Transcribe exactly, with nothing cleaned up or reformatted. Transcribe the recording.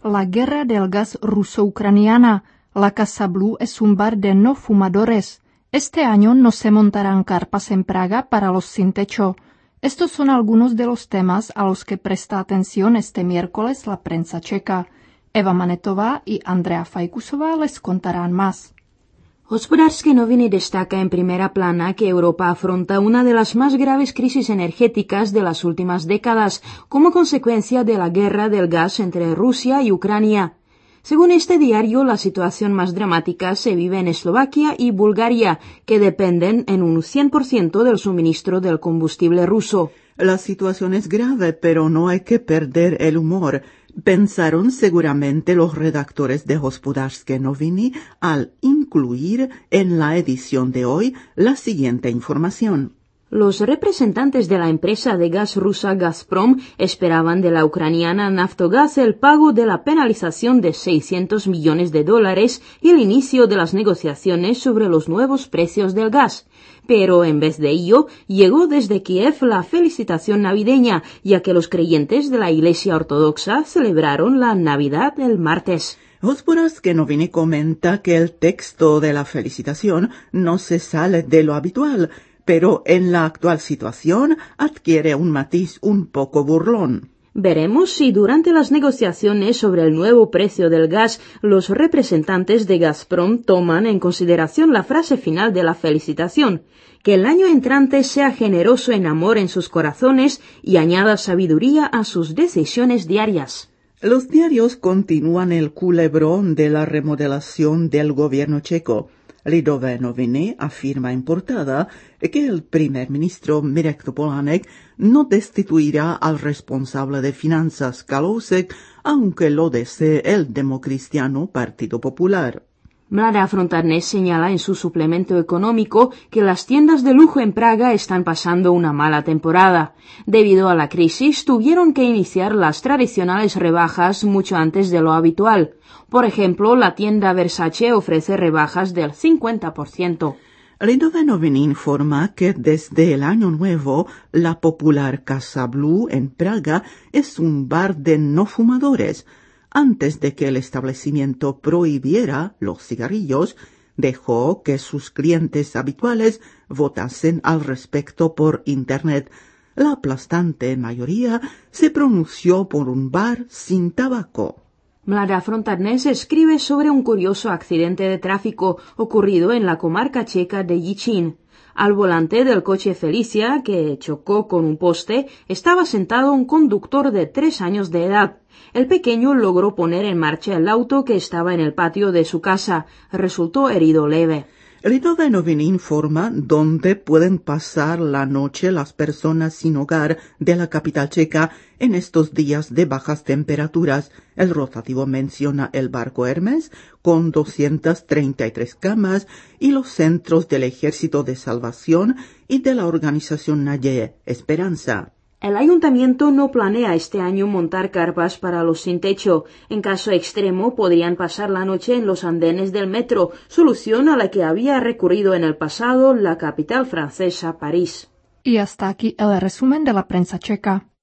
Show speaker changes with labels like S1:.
S1: La guerra del gas ruso-ucraniana. La Casa Blu es un bar de no fumadores. Este año no se montarán carpas en Praga para los sin techo. Estos son algunos de los temas a los que presta atención este miércoles la prensa checa. Eva Manetová y Andrea Fajkusová les contarán más.
S2: Hospodářské noviny destaca en primera plana que Europa afronta una de las más graves crisis energéticas de las últimas décadas como consecuencia de la guerra del gas entre Rusia y Ucrania. Según este diario, la situación más dramática se vive en Eslovaquia y Bulgaria, que dependen en un cien por ciento del suministro del combustible ruso.
S3: La situación es grave, pero no hay que perder el humor. Pensaron seguramente los redactores de Hospodářské noviny al incluir en la edición de hoy la siguiente información.
S2: Los representantes de la empresa de gas rusa Gazprom esperaban de la ucraniana Naftogaz el pago de la penalización de seiscientos millones de dólares y el inicio de las negociaciones sobre los nuevos precios del gas. Pero en vez de ello, llegó desde Kiev la felicitación navideña, ya que los creyentes de la Iglesia Ortodoxa celebraron la Navidad el martes.
S3: Hospodářské noviny comenta que el texto de la felicitación no se sale de lo habitual, pero en la actual situación adquiere un matiz un poco burlón.
S2: Veremos si durante las negociaciones sobre el nuevo precio del gas los representantes de Gazprom toman en consideración la frase final de la felicitación, que el año entrante sea generoso en amor en sus corazones y añada sabiduría a sus decisiones diarias.
S3: Los diarios continúan el culebrón de la remodelación del gobierno checo. Lidové noviny afirma en portada que el primer ministro Mirek Topolánek no destituirá al responsable de finanzas Kalousek, aunque lo desee el democristiano Partido Popular.
S2: Mladá fronta dnes señala en su suplemento económico que las tiendas de lujo en Praga están pasando una mala temporada. Debido a la crisis, tuvieron que iniciar las tradicionales rebajas mucho antes de lo habitual. Por ejemplo, la tienda Versace ofrece rebajas del cincuenta por ciento.
S3: Lidové noviny informa que desde el año nuevo la popular Casa Blu en Praga es un bar de no fumadores. Antes de que el establecimiento prohibiera los cigarrillos, dejó que sus clientes habituales votasen al respecto por Internet. La aplastante mayoría se pronunció por un bar sin tabaco.
S2: Mladá fronta dnes escribe sobre un curioso accidente de tráfico ocurrido en la comarca checa de Jičín. Al volante del coche Felicia, que chocó con un poste, estaba sentado un conductor de tres años de edad. El pequeño logró poner en marcha el auto que estaba en el patio de su casa. Resultó herido leve.
S3: Lidové noviny informa dónde pueden pasar la noche las personas sin hogar de la capital checa en estos días de bajas temperaturas. El rotativo menciona el barco Hermes con doscientas treinta y tres camas y los centros del Ejército de Salvación y de la organización Naděje, Esperanza.
S2: El ayuntamiento no planea este año montar carpas para los sin techo. En caso extremo podrían pasar la noche en los andenes del metro, solución a la que había recurrido en el pasado la capital francesa, París.
S1: Y hasta aquí el resumen de la prensa checa.